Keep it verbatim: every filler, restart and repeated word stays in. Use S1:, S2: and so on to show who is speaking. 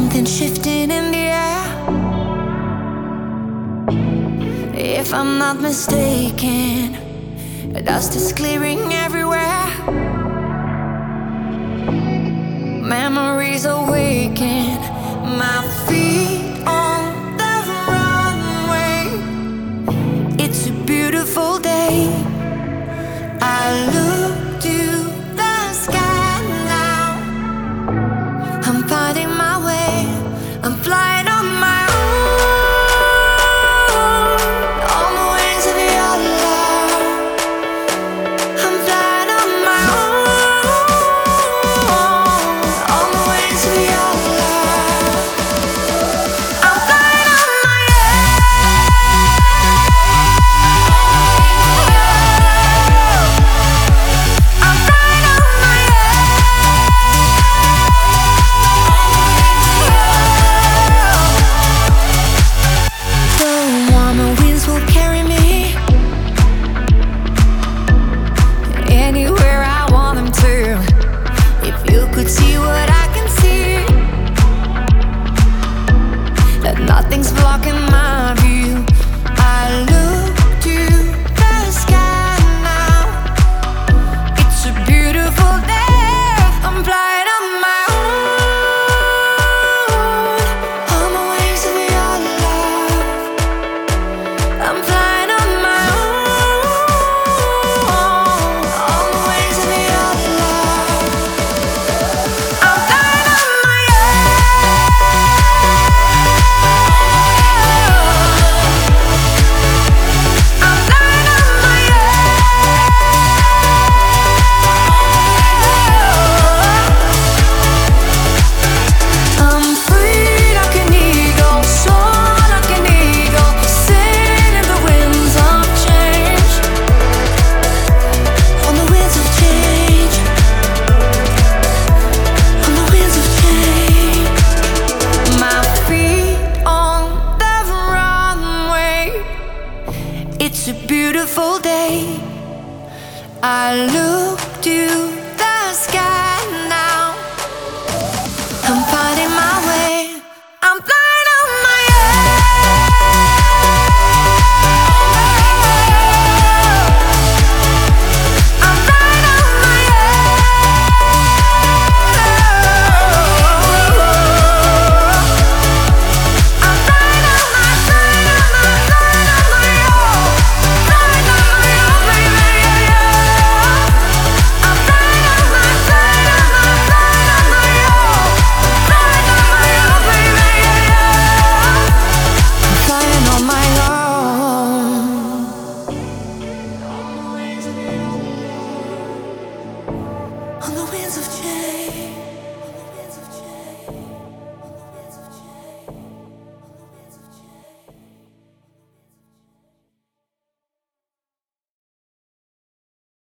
S1: something shifting in the air. If I'm not mistaken, dust is clearing everywhere. Memories awaken, my feet on the runway. It's a beautiful day. I look to the sky now. I'm finding my way. I'm flying on my own, on the wings of your love. I'm flying on my own, on the wings of your love. I'm flying on my own. I'm flying on my own. The warmer winds will carry me anywhere I want them to. If you could see what I can see, that nothing's blocking my view. I look to the sky now. It's a beautiful day. I'm flying on my own, on the wings of your love. I'm flying on my own, on the wings of your love. I'm flying on my own. I'm flying on my own. I'm free like an eagle, soar like an eagle, sing in the winds of change, on the winds of change, on the winds of change. My feet on the runway. It's a beautiful day. I look to the sky now. I'm finding